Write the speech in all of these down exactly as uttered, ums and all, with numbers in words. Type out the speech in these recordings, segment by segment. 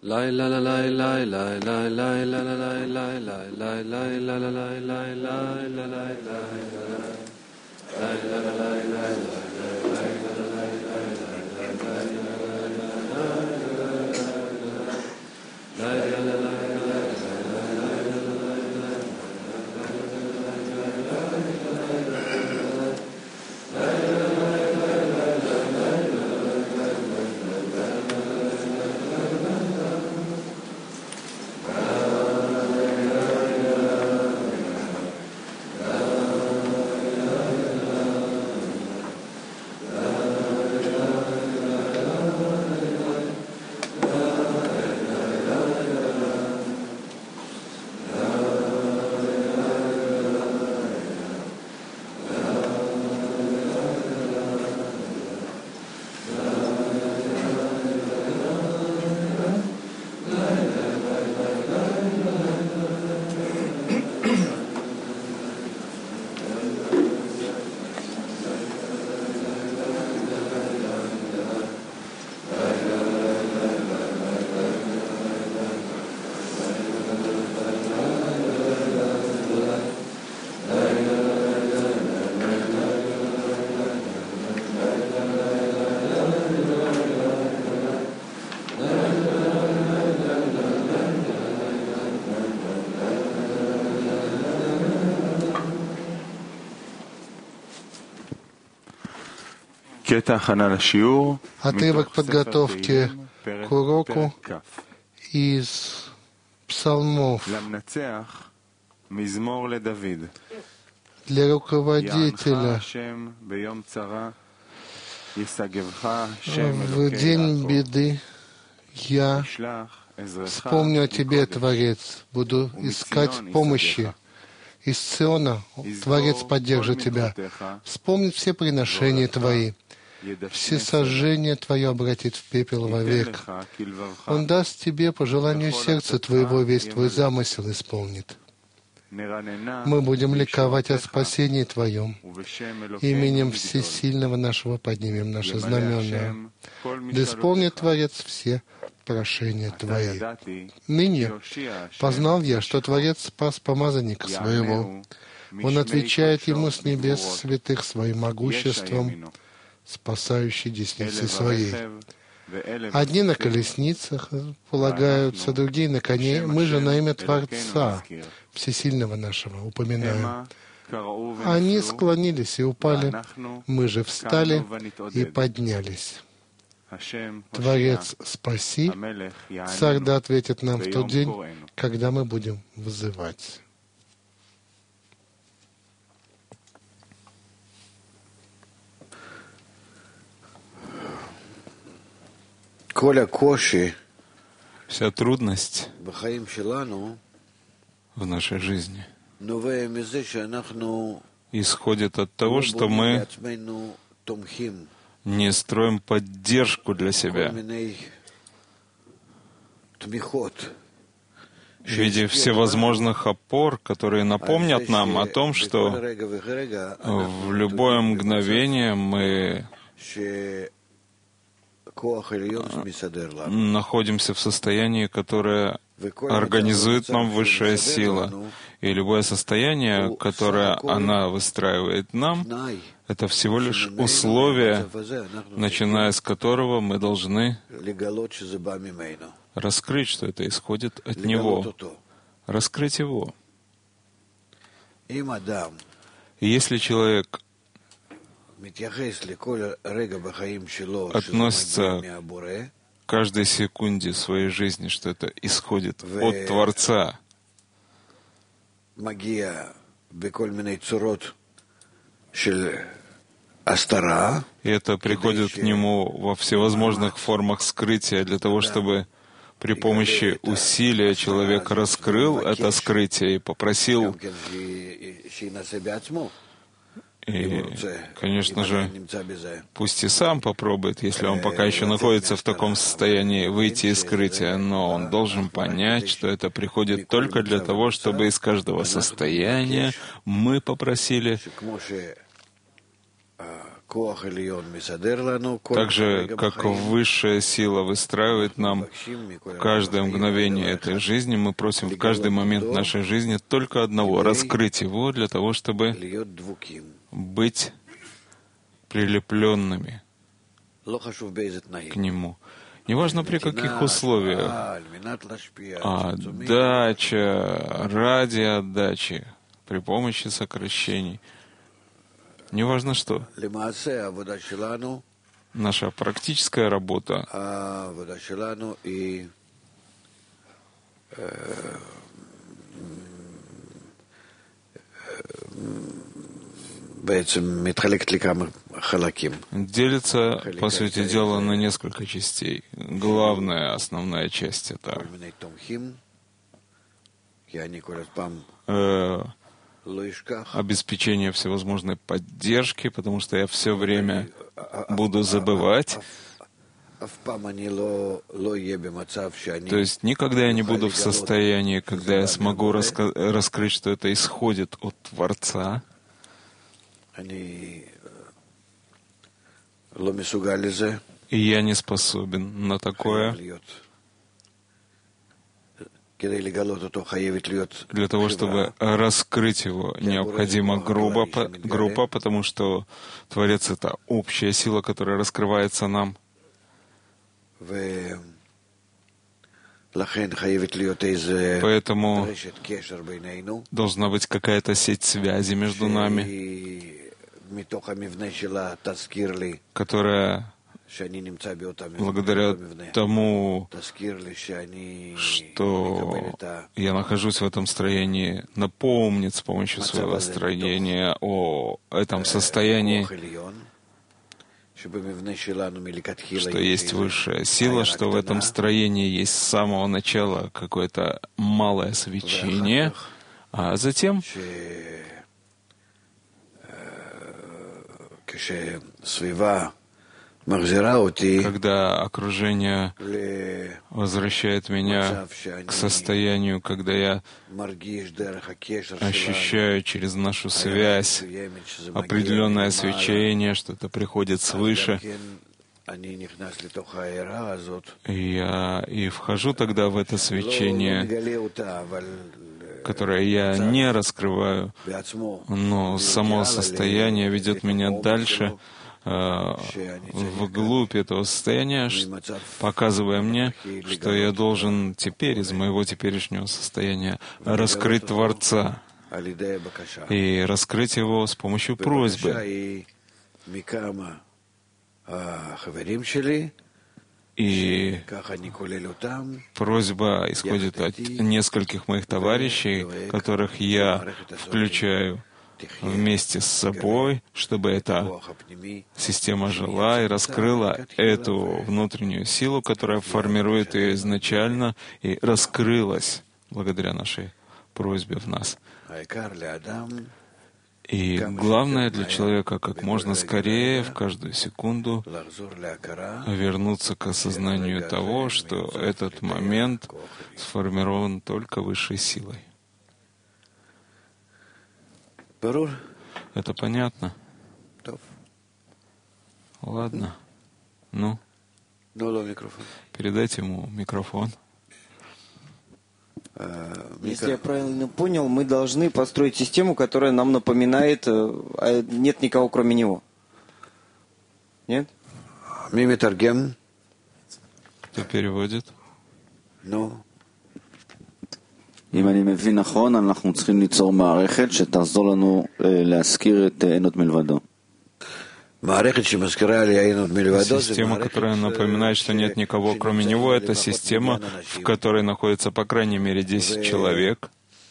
Отрывок подготовки к уроку из псалмов для руководителя в день беды. Я вспомню о Тебе, Творец, буду искать помощи. Из Сиона Творец поддержит Тебя, вспомнит все приношения Твои, все сожжения Твое обратит в пепел вовек. Он даст Тебе по желанию сердца Твоего, весь Твой замысел исполнит. Мы будем ликовать о спасении Твоем. Именем Всесильного нашего поднимем наши знамена. Да исполнит Творец все прошения Твои. Ныне познал я, что Творец спас помазанника Своего. Он отвечает Ему с небес святых Своим могуществом, спасающей десницей Своей. Одни на колесницах полагаются, другие на коне. Мы же на имя Творца, Всесильного нашего, упоминаем. Они склонились и упали, мы же встали и поднялись. Творец, спаси, Царь да ответит нам в тот день, когда мы будем взывать. Вся трудность в нашей жизни исходит от того, что мы не строим поддержку для себя в виде всевозможных опор, которые напомнят нам о том, что в любое мгновение мы находимся в состоянии, которое организует нам высшая сила. И любое состояние, которое она выстраивает нам, это всего лишь условие, начиная с которого мы должны раскрыть, что это исходит от Него, раскрыть Его. И если человек относится к каждой секунде своей жизни, что это исходит от Творца, и это приходит к нему во всевозможных формах скрытия для того, чтобы при помощи усилия человек раскрыл это скрытие и попросил. И, конечно же, пусть и сам попробует, если он пока еще находится в таком состоянии, выйти из скрытия, но он должен понять, что это приходит только для того, чтобы из каждого состояния мы попросили, Так же, как высшая сила выстраивает нам каждое мгновение этой жизни, мы просим в каждый момент нашей жизни только одного — раскрыть его для того, чтобы быть прилепленными к нему. Неважно при каких условиях. Отдача, ради отдачи, при помощи сокращений. Неважно что. Наша практическая работа делится, по сути дела, на несколько частей. Главная, основная часть — это э, обеспечение всевозможной поддержки, потому что я все время буду забывать. То есть никогда я не буду в состоянии, когда я смогу раска- раскрыть, что это исходит от Творца. И я не способен на такое. Для того, чтобы раскрыть его, необходима группа, группа, потому что Творец — это общая сила, которая раскрывается нам. Поэтому должна быть какая-то сеть связи между нами, которая, благодаря тому, что я нахожусь в этом строении, напомнит с помощью своего строения о этом состоянии, что есть высшая сила, что в этом строении есть с самого начала какое-то малое свечение, а затем, когда окружение возвращает меня к состоянию, когда я ощущаю через нашу связь определенное свечение, что-то приходит свыше, я и вхожу тогда в это свечение, которое я не раскрываю, но само состояние ведет меня дальше, вглубь этого состояния, показывая мне, что я должен теперь из моего теперешнего состояния раскрыть Творца и раскрыть его с помощью просьбы. И просьба исходит от нескольких моих товарищей, которых я включаю вместе с собой, чтобы эта система жила и раскрыла эту внутреннюю силу, которая формирует ее изначально и раскрылась благодаря нашей просьбе в нас. И главное для человека как можно скорее, в каждую секунду, вернуться к осознанию того, что этот момент сформирован только высшей силой. Это понятно? Ладно. Ну, передайте ему микрофон. Если я правильно понял, мы должны построить систему, которая нам напоминает, а нет никого кроме него. Нет? Кто переводит? Ну. אם אני מבין נכון, אנחנו צריכים ליצור מערכת שתעזור לנו להזכיר את אין עוד מלבדו. Система, которая напоминает, что нет никого кроме него, это система, в которой находится по крайней мере десять человек.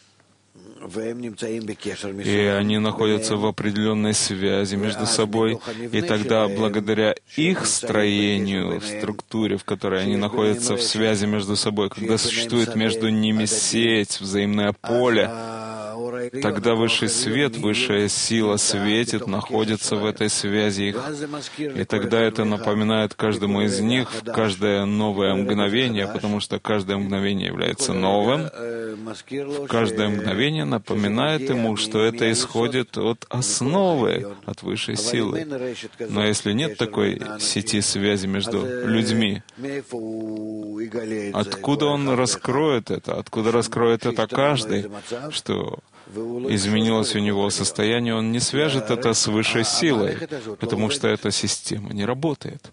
И они находятся в определенной связи между собой. И тогда, благодаря их строению, в структуре, в которой они находятся в связи между собой, когда существует между ними сеть, взаимное поле, Тогда высший свет, высшая сила светит, находится в этой связи их. И тогда это напоминает каждому из них в каждое новое мгновение, потому что каждое мгновение является новым. В каждое мгновение напоминает ему, что это исходит от основы, от высшей силы. Но если нет такой сети связи между людьми, откуда он раскроет это? Откуда раскроет это каждый, что изменилось у него состояние, он не свяжет это с высшей силой, потому что эта система не работает.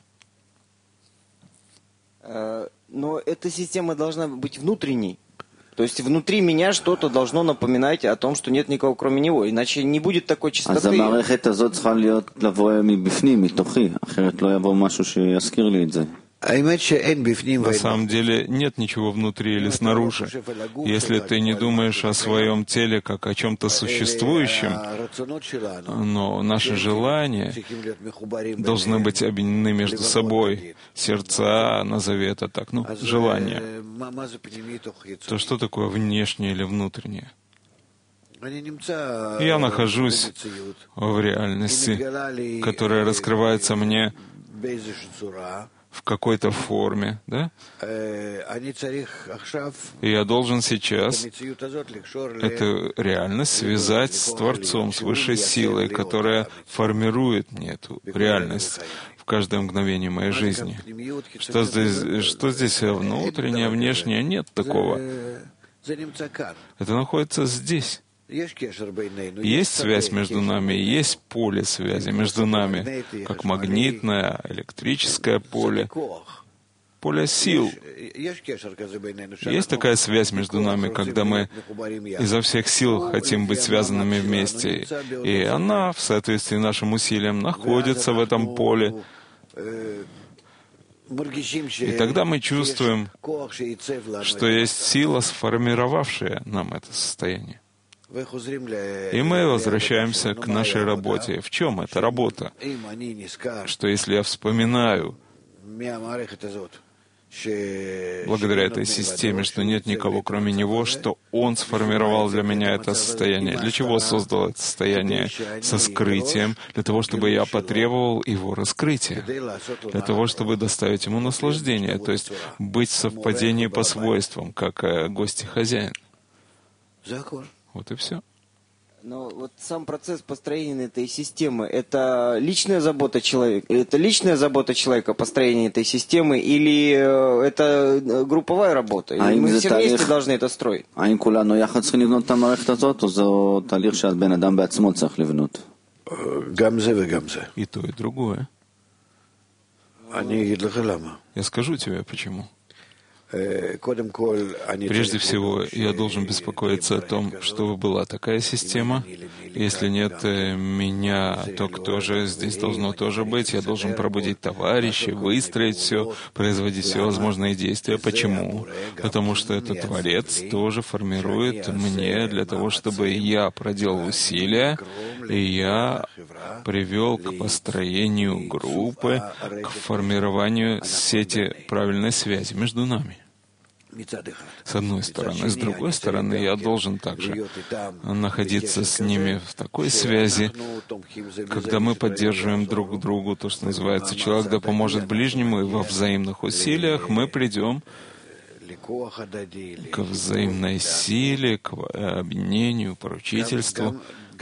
Но эта система должна быть внутренней. То есть внутри меня что-то должно напоминать о том, что нет никого кроме него, иначе не будет такой чистоты. На самом деле нет ничего внутри или снаружи. Если ты не думаешь о своем теле как о чем-то существующем, но наши желания должны быть объединены между собой. Сердца, назови это так, ну, желания. То что такое внешнее или внутреннее? Я нахожусь в реальности, которая раскрывается мне в какой-то форме, да? И я должен сейчас эту реальность связать с Творцом, с высшей силой, которая формирует мне эту реальность в каждое мгновение моей жизни. Что здесь, что здесь внутреннее, внешнее? Нет такого. Это находится здесь. Есть связь между нами, есть поле связи между нами, как магнитное, электрическое поле, поле сил. Есть такая связь между нами, когда мы изо всех сил хотим быть связанными вместе, и она, в соответствии с нашим усилием, находится в этом поле. И тогда мы чувствуем, что есть сила, сформировавшая нам это состояние. И мы возвращаемся к нашей работе. В чем эта работа? Что если я вспоминаю, благодаря этой системе, что нет никого кроме Него, что Он сформировал для меня это состояние. Для чего создал это состояние со скрытием? Для того, чтобы я потребовал Его раскрытия. Для того, чтобы доставить Ему наслаждение. То есть быть в совпадении по свойствам, как гость и хозяин. Вот и все. Но вот сам процесс построения этой системы, это личная забота человека, это личная забота человека, построение этой системы, или это групповая работа? Или мы все вместе должны это строить? И то, и другое. Я скажу тебе, почему. Прежде всего, я должен беспокоиться о том, чтобы была такая система. Если нет меня, то кто же здесь должно тоже быть? Я должен пробудить товарищей, выстроить все, производить все возможные действия. Почему? Потому что этот Творец тоже формирует мне для того, чтобы я проделал усилия, и я привел к построению группы, к формированию сети правильной связи между нами. С одной стороны. С другой стороны, я должен также находиться с ними в такой связи, когда мы поддерживаем друг другу, то, что называется, человек да поможет ближнему, и во взаимных усилиях мы придем к взаимной силе, к объединению, поручительству.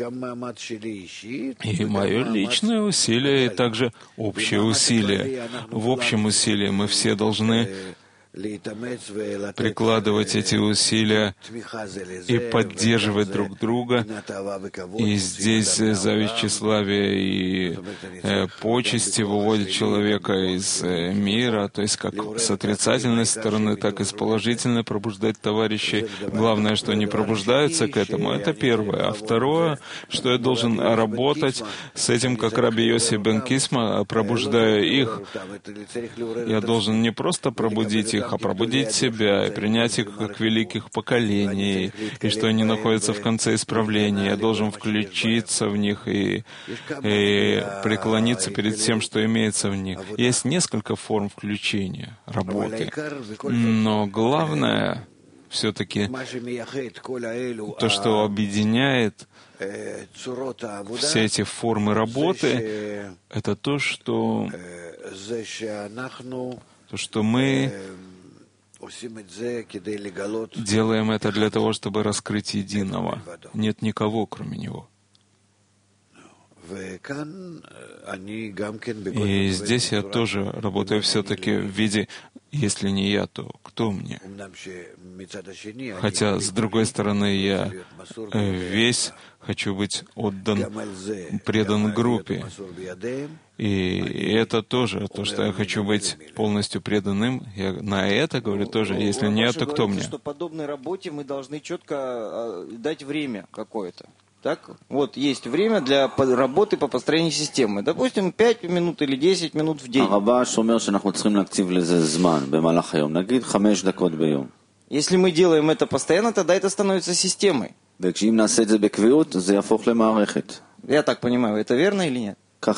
И мое личное усилие, и также общее усилие. В общем усилии мы все должны прикладывать эти усилия и поддерживать друг друга. И здесь зависть, тщеславие и э, почести выводят человека из э, мира, то есть как с отрицательной стороны, так и с положительной пробуждать товарищей. Главное, что они пробуждаются к этому, это первое. А второе, что я должен работать с этим, как Раби Йоси бен Кисма, пробуждая их. Я должен не просто пробудить их, а пробудить себя и принять их как великих поколений, и что они находятся в конце исправления. Я должен включиться в них и, и преклониться перед всем, что имеется в них. Есть несколько форм включения, работы. Но главное все-таки то, что объединяет все эти формы работы, это то, что, то, что мы делаем это для того, чтобы раскрыть единого. Нет никого, кроме Него. И здесь я тоже работаю все-таки в виде, если не я, то кто мне? Хотя, с другой стороны, я весь хочу быть отдан, предан группе. И это тоже, то, что я хочу быть полностью преданным, я на это говорю тоже, если не я, то кто мне? Что подобной работе мы должны четко дать время какое-то. Так? Вот есть время для работы по построению системы. Допустим, пять минут или десять минут в день. Если мы делаем это постоянно, тогда это становится системой. Я так понимаю, это верно или нет? Я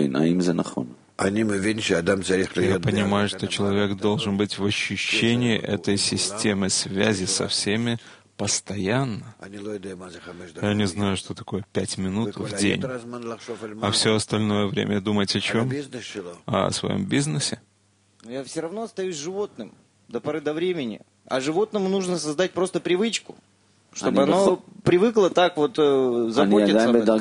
понимаю, что человек должен быть в ощущении этой системы связи со всеми постоянно. Я не знаю, что такое пять минут в день. А все остальное время думать о чем? О своем бизнесе? Я все равно остаюсь животным до поры до времени. А животному нужно создать просто привычку, чтобы оно привыкло так вот э, заботиться об этом.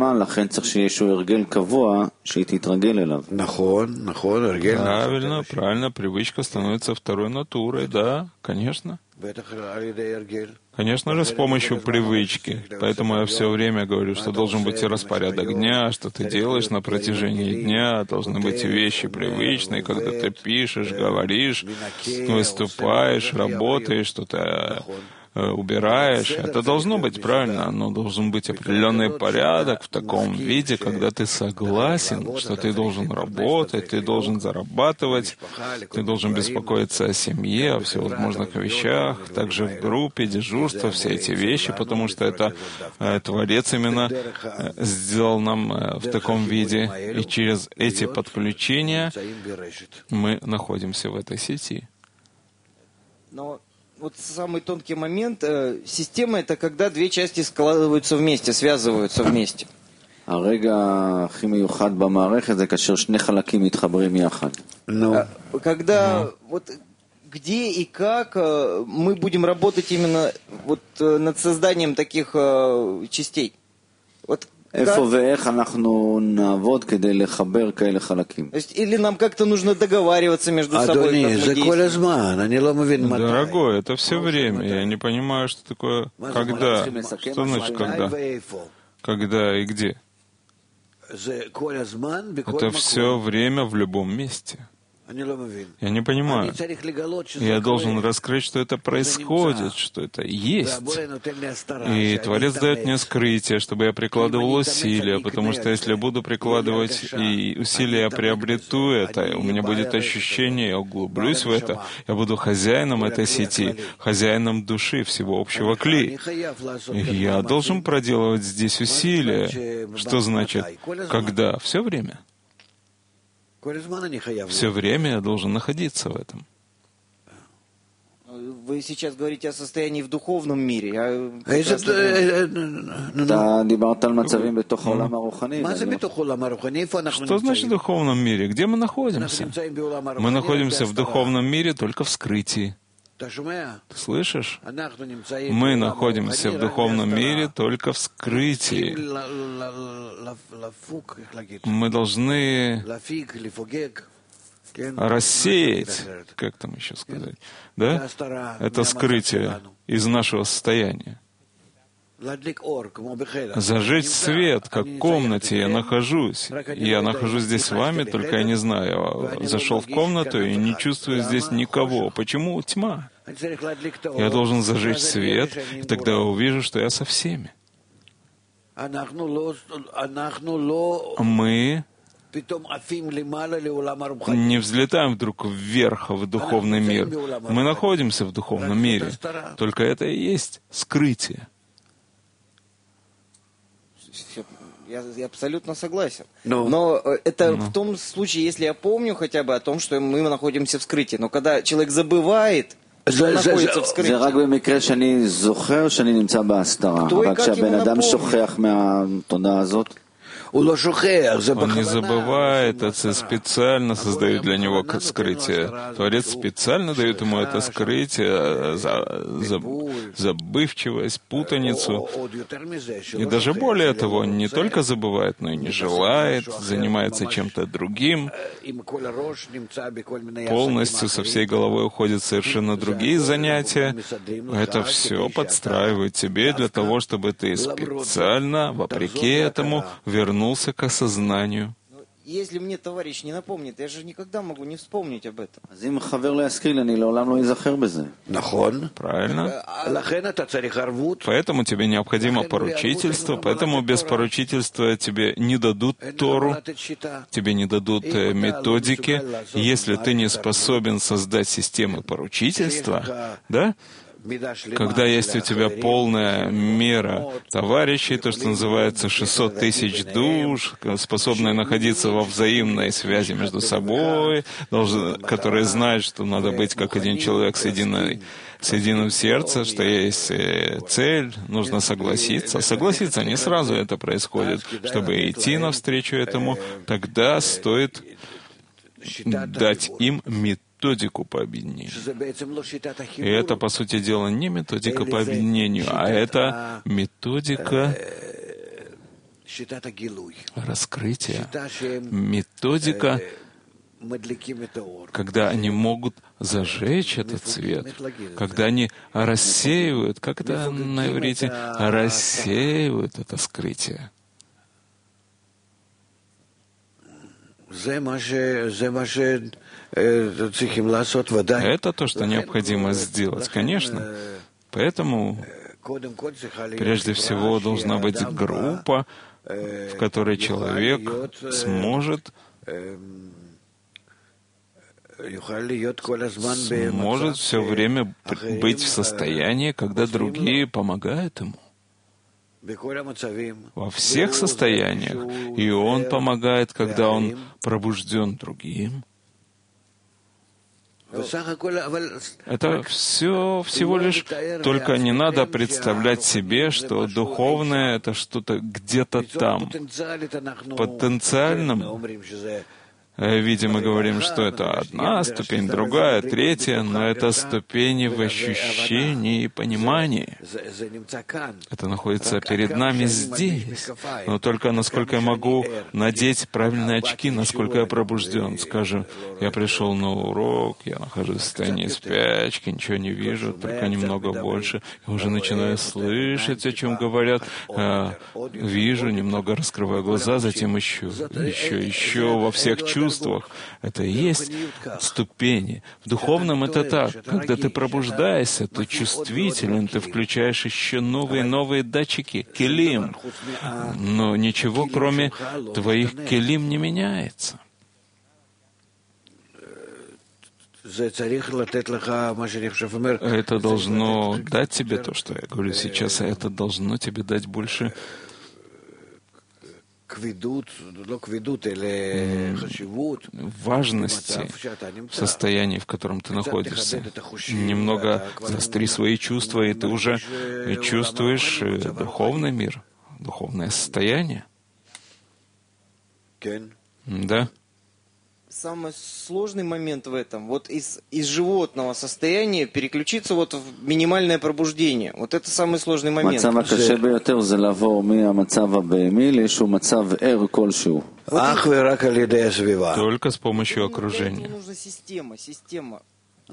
Правильно, правильно. Привычка становится второй натурой, да, конечно. Конечно же, с помощью привычки. Поэтому я все время говорю, что должен быть и распорядок дня, что ты делаешь на протяжении дня, должны быть вещи привычные, когда ты пишешь, говоришь, выступаешь, работаешь, что-то убираешь. Это должно быть правильно, но должен быть определенный порядок в таком виде, когда ты согласен, что ты должен работать, ты должен зарабатывать, ты должен беспокоиться о семье, о всевозможных вещах, также в группе, дежурство, все эти вещи, потому что это э, Творец именно э, сделал нам э, в таком виде, и через эти подключения мы находимся в этой сети. Но вот самый тонкий момент. Э, система — это когда две части складываются вместе, связываются вместе. הרגע הכי מיוחד במערכת זה כאשר שני חלקים מתחברים יחד. Когда вот где и как э, мы будем работать именно вот э, над созданием таких э, частей. Вот איפה ואיך אנחנו נעבוד כדי לחבר כאלה חלקים. Или нам как-то нужно договариваться между собой, как мы действуем. Дорогой, это все время. Я не понимаю, что такое когда. Что значит когда? Когда и где? Это все время в любом месте. Я не понимаю. Я должен раскрыть, что это происходит, что это есть. И Творец дает мне скрытие, чтобы я прикладывал усилия, потому что если я буду прикладывать и усилия, я приобрету это, у меня будет ощущение, я углублюсь в это, я буду хозяином этой сети, хозяином души, всего общего кли. И я должен проделывать здесь усилия. Что значит когда? Все время. Все время я должен находиться в этом. Вы сейчас говорите о состоянии в духовном мире. Что значит в духовном мире? Где мы находимся? Мы находимся в духовном мире только в скрытии. Ты слышишь? Мы находимся в духовном мире только в скрытии. Мы должны рассеять, как там еще сказать, да? Это скрытие из нашего состояния. Зажечь свет, как в комнате я нахожусь. Я нахожусь здесь с вами, только я не знаю. Я зашел в комнату и не чувствую здесь никого. Почему тьма? Я должен зажечь свет, и тогда я увижу, что я со всеми. Мы не взлетаем вдруг вверх в духовный мир. Мы находимся в духовном мире. Только это и есть скрытие. Я, я абсолютно согласен. No. Но это no. в том случае, если я помню хотя бы о том, что мы находимся в скрытии. Но когда человек забывает находится в скрытии. זה רק במקרה שאני זוכר שאני נמצא בהסתרה. אבל כשהבן אדם שוכח מהתודעה הזאת, Он не забывает, это специально создает для него скрытие. Творец специально дает ему это скрытие, забывчивость, путаницу. И даже более того, он не только забывает, но и не желает, занимается чем-то другим, полностью со всей головой уходит в совершенно другие занятия. Это все подстраивает тебе для того, чтобы ты специально, вопреки этому, вернулся к осознанию. Если мне товарищ не напомнит, я же никогда могу не вспомнить об этом. Правильно. Поэтому тебе необходимо поручительство, поэтому без поручительства тебе не дадут Тору, тебе не дадут методики. Если ты не способен создать системы поручительства, да, когда есть у тебя полная мера товарищей, то, что называется шестьсот тысяч душ, способные находиться во взаимной связи между собой, должны, которые знают, что надо быть как один человек с единой, с единым сердцем, что есть цель, нужно согласиться. Согласиться не сразу это происходит. Чтобы идти навстречу этому, тогда стоит дать им методику. методику по объединению. И это, по сути дела, не методика по объединению, а это методика раскрытия, методика, когда они могут зажечь этот свет, когда они рассеивают, как это на иврите, рассеивают это скрытие. Это то, что необходимо сделать, конечно. Поэтому прежде всего должна быть группа, в которой человек сможет, сможет все время быть в состоянии, когда другие помогают ему. Во всех состояниях. И он помогает, когда он пробужден другим. Это все всего лишь, только не надо представлять себе, что духовное — это что-то где-то там. Потенциально, видимо, говорим, что это одна ступень, другая, третья, но это ступени в ощущении и понимании. Это находится перед нами здесь. Но только насколько я могу надеть правильные очки, насколько я пробужден. Скажем, я пришел на урок, я нахожусь в состоянии спячки, ничего не вижу, только немного больше. Я уже начинаю слышать, о чем говорят. Вижу, немного раскрываю глаза, затем еще, еще, еще во всех чувствах. Это и есть ступени. В духовном это так. Когда ты пробуждаешься, ты чувствителен, ты включаешь еще новые новые датчики, келим. Но ничего, кроме твоих келим, не меняется. Это должно дать тебе то, что я говорю сейчас, а это должно тебе дать больше важности в состоянии, в котором ты находишься. Немного заостри свои чувства, и ты уже чувствуешь духовный мир, духовное состояние. Да. Самый сложный момент в этом, вот из, из животного состояния переключиться вот в минимальное пробуждение. Вот это самый сложный момент. Только с помощью окружения. Нужна система, система.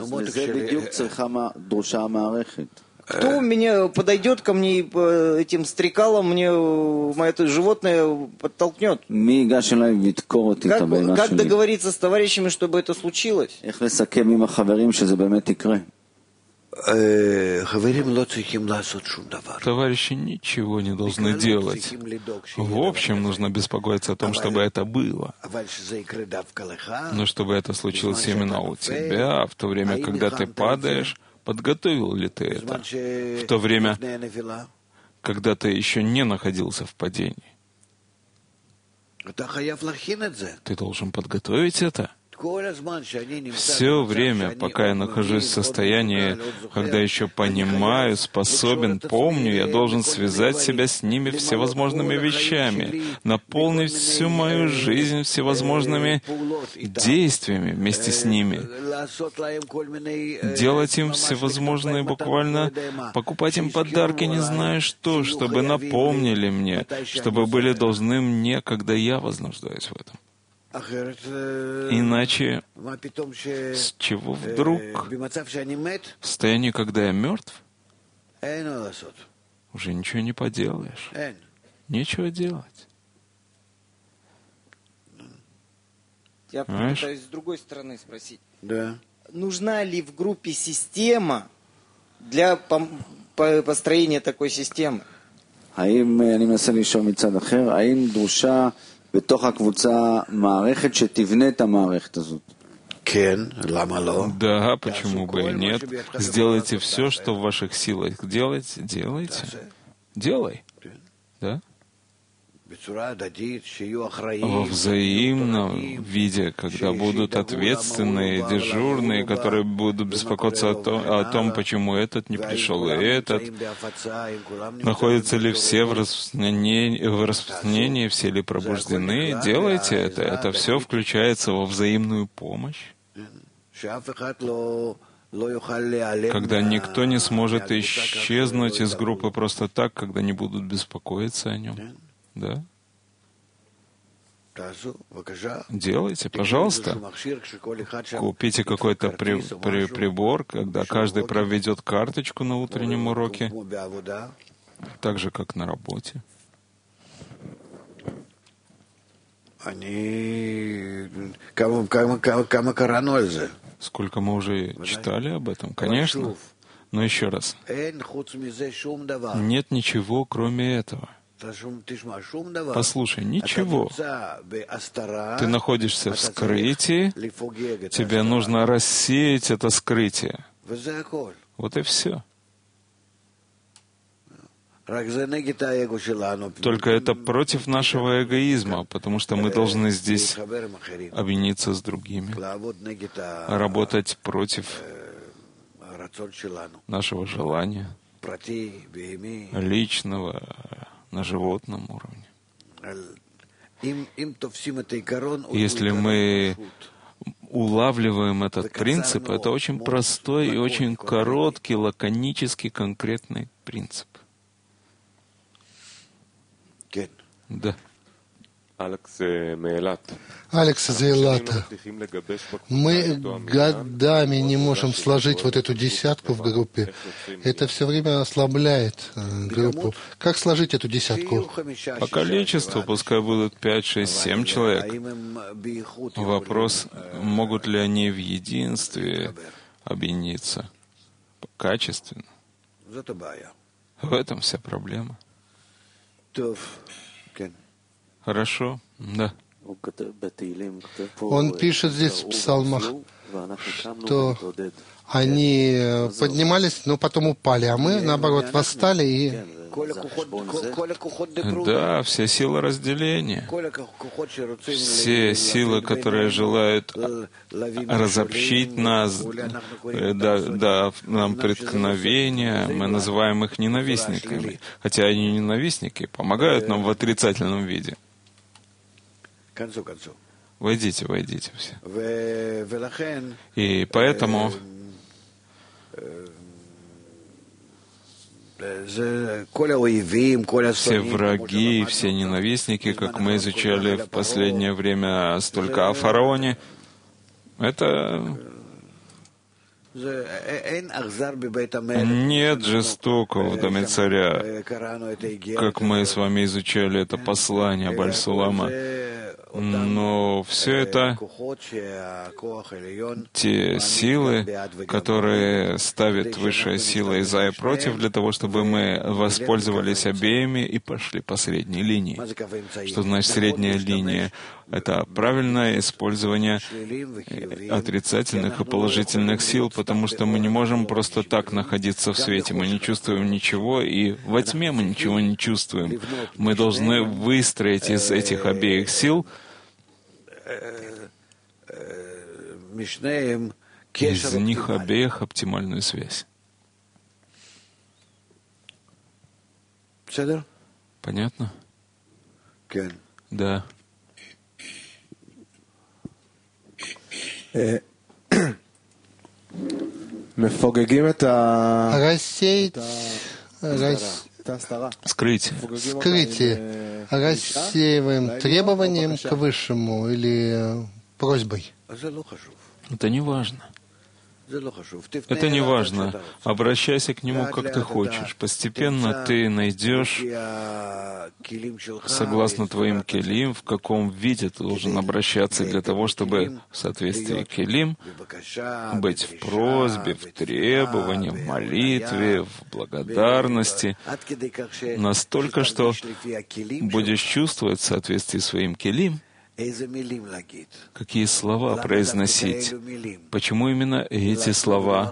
Кто меня подойдет ко мне этим стрекалом, мне это животное подтолкнет? Как, как договориться с товарищами, чтобы это случилось? Товарищи ничего не должны делать. В общем, нужно беспокоиться о том, чтобы это было. Но чтобы это случилось именно у тебя, в то время, когда ты падаешь, подготовил ли ты это? В то время, когда ты еще не находился в падении. Ты должен подготовить это. Все время, пока я нахожусь в состоянии, когда еще понимаю, способен, помню, я должен связать себя с ними всевозможными вещами, наполнить всю мою жизнь всевозможными действиями вместе с ними, делать им всевозможные, буквально покупать им подарки, не знаю что, чтобы напомнили мне, чтобы были должны мне, когда я вознуждаюсь в этом. Иначе, с чего вдруг, в состоянии, когда я мертв, уже ничего не поделаешь. Нечего делать. Я попытаюсь с другой стороны спросить. Да. Нужна ли в группе система для построения такой системы? האם, אני מנסה לשאול מצד אחר, האם דרושה בתוך הקבוצה מערכת שתבנה את המערכת הזאת? Да, почему бы и нет? Сделайте все, что в ваших силах делать, делайте. Делай. Да? Во взаимном виде, когда будут ответственные, дежурные, которые будут беспокоиться о том, о том, почему этот не пришел, и этот. Находятся ли все в распространении, в распространении, все ли пробуждены? Делайте это. Это все включается во взаимную помощь. Когда никто не сможет исчезнуть из группы просто так, когда не будут беспокоиться о нем. Да? Делайте, пожалуйста. Купите какой-то при, при, прибор, когда каждый проведет карточку на утреннем уроке, так же, как на работе. Сколько мы уже читали об этом? Конечно. Но еще раз. Нет ничего, кроме этого. Послушай, ничего. Ты находишься в скрытии, тебе нужно рассеять это скрытие. Вот и все. Только это против нашего эгоизма, потому что мы должны здесь объединиться с другими, работать против нашего желания, личного, на животном уровне. Если мы улавливаем этот принцип, это очень простой и очень короткий, лаконический, конкретный принцип. Да. Алекс из Эйлата. Мы годами не можем сложить вот эту десятку в группе. Это все время ослабляет группу. Как сложить эту десятку? По количеству, пускай будут пять, шесть, семь человек. Вопрос, могут ли они в единстве объединиться качественно? В этом вся проблема. Хорошо, да. Он пишет здесь в псалмах, что они поднимались, но потом упали, а мы, наоборот, восстали и... Да, все силы разделения, все силы, которые желают разобщить нас, дав нам преткновения, мы называем их ненавистниками, хотя они ненавистники, помогают нам в отрицательном виде. Войдите, войдите все. И поэтому все враги, все ненавистники, как мы изучали в последнее время столько о фараоне, это... Нет жестокого в доме царя, как мы с вами изучали это послание Баль-Сулама. Но все это те силы, которые ставят высшая сила и за и против, для того, чтобы мы воспользовались обеими и пошли по средней линии. Что значит средняя линия? Это правильное использование отрицательных и положительных сил, потому что мы не можем просто так находиться в свете. Мы не чувствуем ничего, и во тьме мы ничего не чувствуем. Мы должны выстроить из этих обеих сил из них обеих оптимальную связь. Понятно? Да. Рассеять, рас... скрыть. скрытие, рассеиваем требованием к Высшему или просьбой. Это не важно. Это не важно. Обращайся к нему, как ты хочешь. Постепенно ты найдешь, согласно твоим келим, в каком виде ты должен обращаться для того, чтобы в соответствии келим быть в просьбе, в требовании, в молитве, в благодарности, настолько, что будешь чувствовать в соответствии своим келим, какие слова произносить, почему именно эти слова,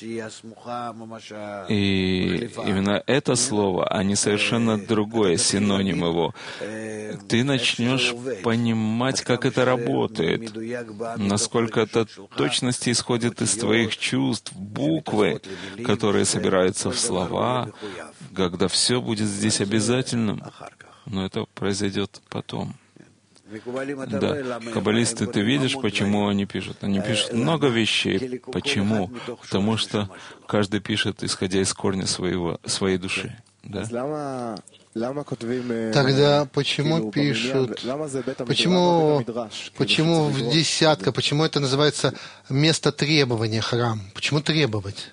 и именно это слово, а не совершенно другое, синоним его. Ты начнешь понимать, как это работает, насколько это точности исходит из твоих чувств, буквы, которые собираются в слова, когда все будет здесь обязательным, но это произойдет потом. Да, каббалисты, ты видишь, почему они пишут? Они пишут много вещей. Почему? Потому что каждый пишет, исходя из корня своего, своей души. Да? Тогда почему пишут, почему, почему в десятка, почему это называется место требования, храм? Почему требовать?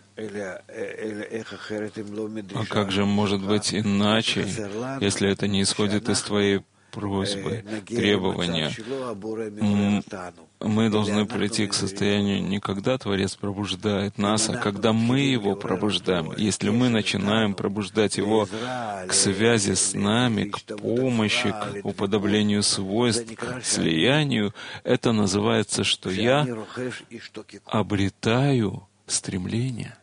А как же может быть иначе, если это не исходит из твоей просьбы, требования? Мы должны прийти к состоянию не когда Творец пробуждает нас, а когда мы Его пробуждаем. Если мы начинаем пробуждать Его к связи с нами, к помощи, к уподоблению свойств, к слиянию, это называется, что я обретаю стремление.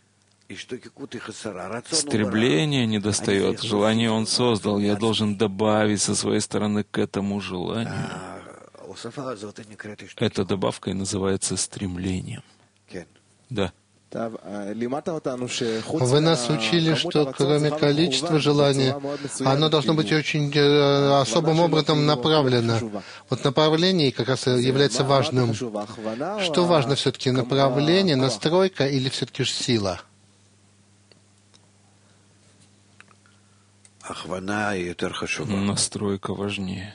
Стремление недостает, желание Он создал. Я должен добавить со своей стороны к этому желанию. Эта добавка и называется стремлением. Да. Вы нас учили, что кроме количества желания, оно должно быть очень особым образом направлено. Вот направление как раз является важным. Что важно все-таки, направление, настройка или все-таки сила? Настройка важнее.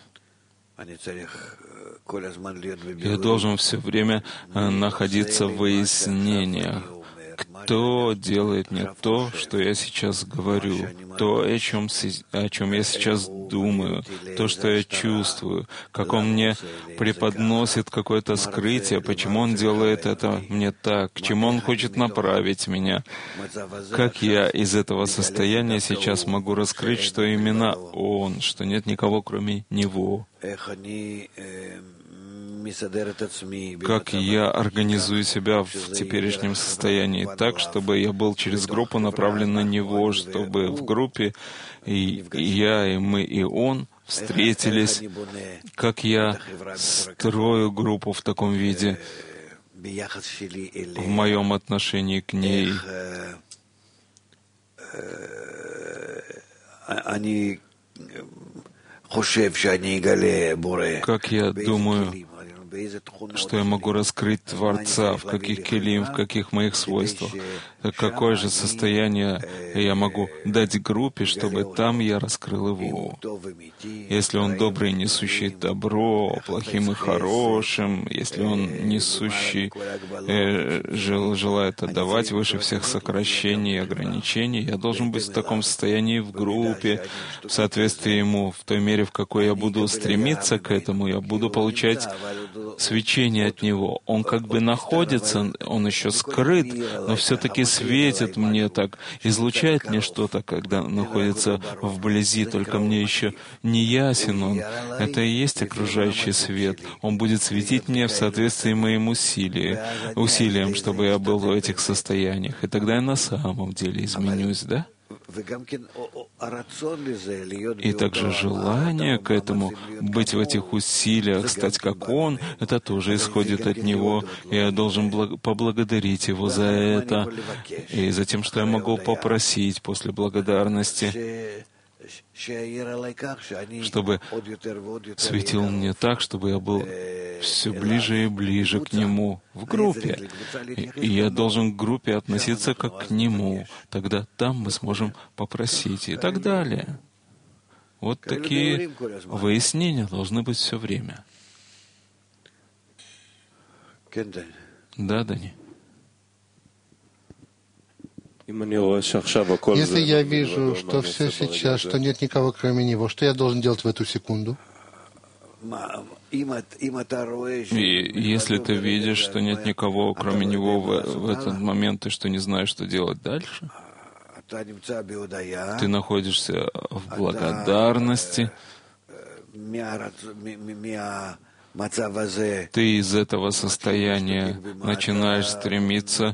Я должен все время находиться в выяснениях. Кто делает мне то, что я сейчас говорю, то, о чем, о чем я сейчас думаю, то, что я чувствую, как он мне преподносит какое-то скрытие, почему он делает это мне так, к чему он хочет направить меня, как я из этого состояния сейчас могу раскрыть, что именно он, что нет никого, кроме него. Как я организую себя в теперешнем состоянии так, чтобы я был через группу направлен на Него, чтобы в группе и я, и мы, и Он встретились, как я строю группу в таком виде, в моем отношении к ней, как я думаю, что я могу раскрыть Творца, в каких келим, в каких моих свойствах, какое же состояние я могу дать группе, чтобы там я раскрыл его. Если он добрый, несущий добро, плохим и хорошим, если он несущий, э, жел, желает отдавать выше всех сокращений и ограничений, я должен быть в таком состоянии в группе, в соответствии ему, в той мере, в какой я буду стремиться к этому, я буду получать свечение от него. Он как бы находится, он еще скрыт, но все-таки светит мне так, излучает мне что-то, когда находится вблизи, только мне еще не ясен он. Это и есть окружающий свет. Он будет светить мне в соответствии моим усилиям, усилиям, чтобы я был в этих состояниях. И тогда я на самом деле изменюсь, да? И также желание к этому, быть в этих усилиях, стать как Он, это тоже исходит от Него. И я должен благ- поблагодарить Его за это, и за тем, что я могу попросить после благодарности, чтобы светил мне так, чтобы я был все ближе и ближе к Нему в группе. И, и я должен к группе относиться как к Нему. Тогда там мы сможем попросить и так далее. Вот такие выяснения должны быть все время. Да, Дани? Если я вижу, что все сейчас, что нет никого кроме Него, что я должен делать в эту секунду? И если ты видишь, что нет никого кроме Него в, в этот момент, и что не знаешь, что делать дальше, ты находишься в благодарности, ты из этого состояния начинаешь стремиться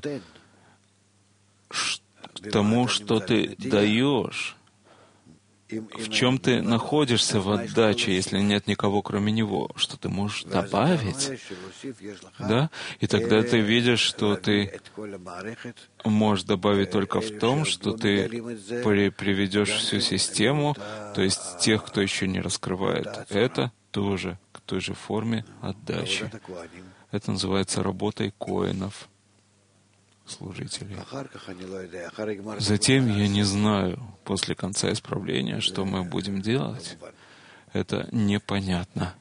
к тому, что ты даешь, в чем ты находишься в отдаче, если нет никого кроме Него, что ты можешь добавить, да? И тогда ты видишь, что ты можешь добавить только в том, что ты при- приведешь всю систему, то есть тех, кто еще не раскрывает это, тоже к той же форме отдачи. Это называется работой коэнов, служителей. Затем я не знаю, после конца исправления, что мы будем делать. Это непонятно.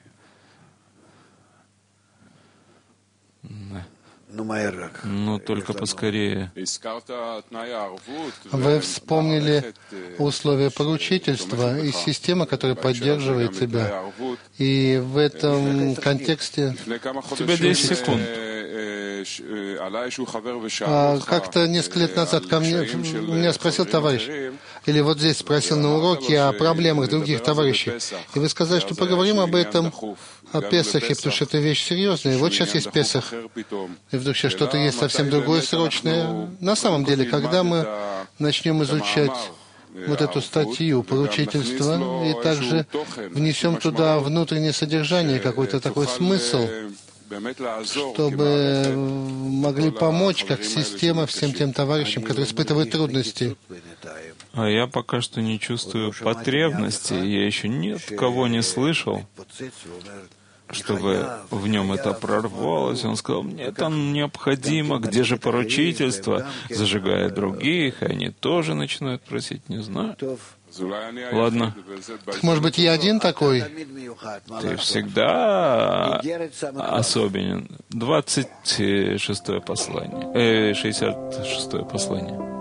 Но только поскорее. Вы вспомнили условия поручительства и система, которая поддерживает тебя. И в этом контексте... У тебя десять секунд. А, как-то несколько лет назад ко мне, меня спросил товарищ, или вот здесь спросил на уроке о проблемах других товарищей. И вы сказали, что поговорим об этом, о Песахе, потому что это вещь серьезная. И вот сейчас есть Песах. И вдруг сейчас что-то есть совсем другое, срочное. На самом деле, когда мы начнем изучать вот эту статью поручительства и также внесем туда внутреннее содержание, какой-то такой смысл, чтобы могли помочь как система всем тем товарищам, которые испытывают трудности. А я пока что не чувствую потребности. Я еще ни от кого не слышал, чтобы в нем это прорвалось. Он сказал, мне это необходимо, где же поручительство? Зажигая других, и они тоже начинают просить, не знаю. Ладно. Может быть, я один такой? Ты всегда особенен. двадцать шестое послание. Э, шестьдесят шестое послание.